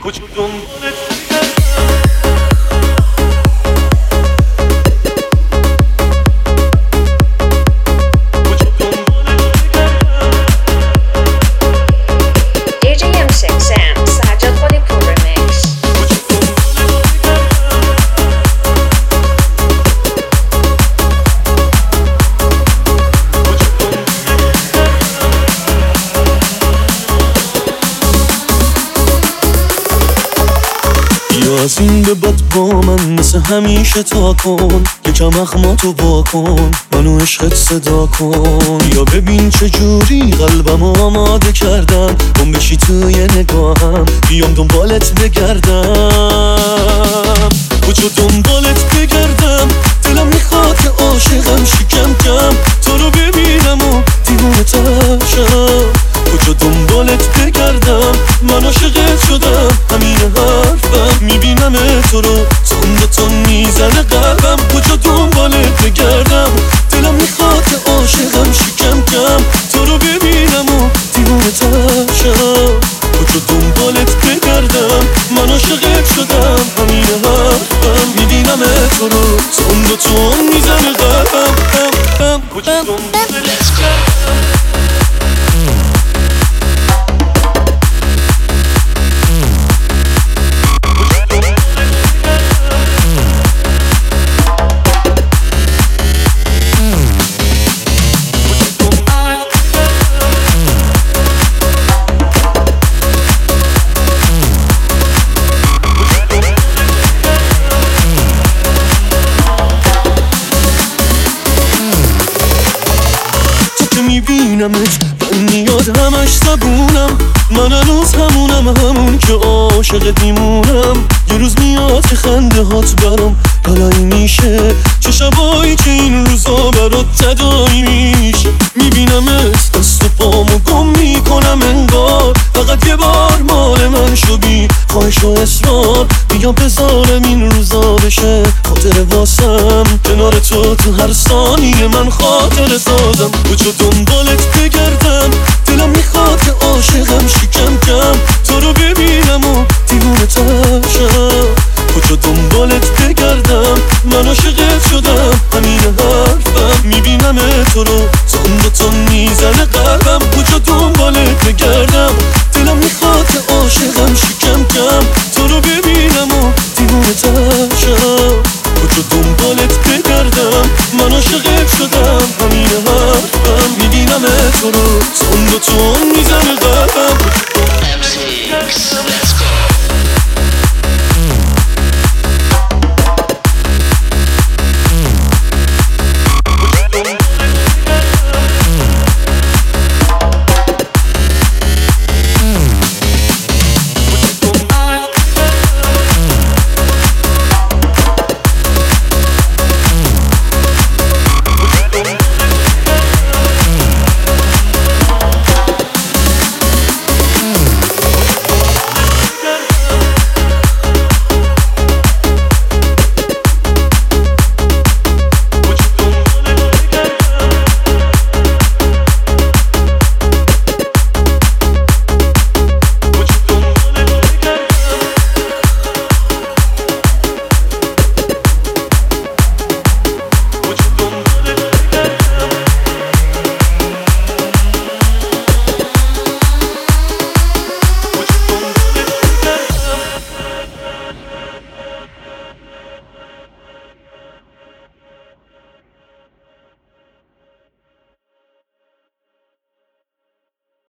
از این به بعد با من مثل همیشه تا کن، یکم اخماتو با کن، منو عشقت صدا کن. یا ببین چجوری قلبمو آماده کردم، گم بشی توی نگاهم، بیام دنبالت بگردم، کجا دنبالت بگردم. دلم میخواد که عاشقم شکم کم، تو رو ببینم و دیوونه ترشم. کجا دنبالت بگردم، من عاشقت شدم، همین حرفم. میبینم تو رو تون میزنه قلبم، کجا دنبالت بگردم. دلم میخواد که عاشقم شکم کم، تو رو ببینم و دیوونه ترشم. کجا دنبالت بگردم، من عاشقت شدم، همین حرفم. میبینم تو رو تون میزنه قلبم، کجا دنبالت بگردم. میبینمت من میاد همش زبونم، من هنوز همون که عاشقت میمونم. یه روز میاد که خنده هات برام بلایی میشه، چه شبایی که این روزا برات تدایی میشه. میبینمت دست و پامو گم میکنم انگار، فقط یه بار مال من شو بی خواهش و اصرار. بیا بذارم این روزا بشه خاطر واسم، کنار تو هر ثانیه من خاطر سازم. کجا دنبالت بگردم، دلم میخواد که عاشقم شکم کم، تو رو ببینم و دیوونه ترشم. کجا دنبالت بگردم، من عاشقت شدم، همین حرفم. میبینم تو رو تون میزنه قلبم، کجا دنبالت بگردم. دلم میخواد که عاشقم شکم کم، تو رو ببینم و دیوونه ترشم. کجا دنبالت بگردم، من عاشقت شدم، همین حرفم. میبینم تو رو تون میزنه قلبم.